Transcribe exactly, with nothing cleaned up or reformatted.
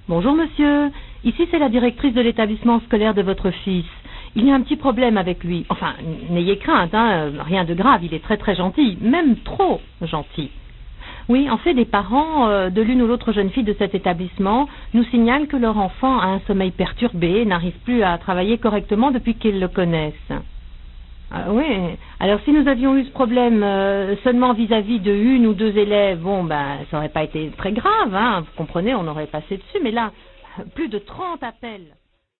Bonjour monsieur, ici c'est la directrice de l'établissement scolaire de votre fils. Il y a un petit problème avec lui. Enfin, n'ayez crainte, hein, rien de grave, il est très très gentil, même trop gentil. Oui, en fait, des parents euh, de l'une ou l'autre jeune fille de cet établissement nous signalent que leur enfant a un sommeil perturbé et n'arrive plus à travailler correctement depuis qu'ils le connaissent. Ah, oui, alors si nous avions eu ce problème euh, seulement vis-à-vis de une ou deux élèves, bon, ben, ça n'aurait pas été très grave, hein, vous comprenez, on aurait passé dessus, mais là, plus de trente appels.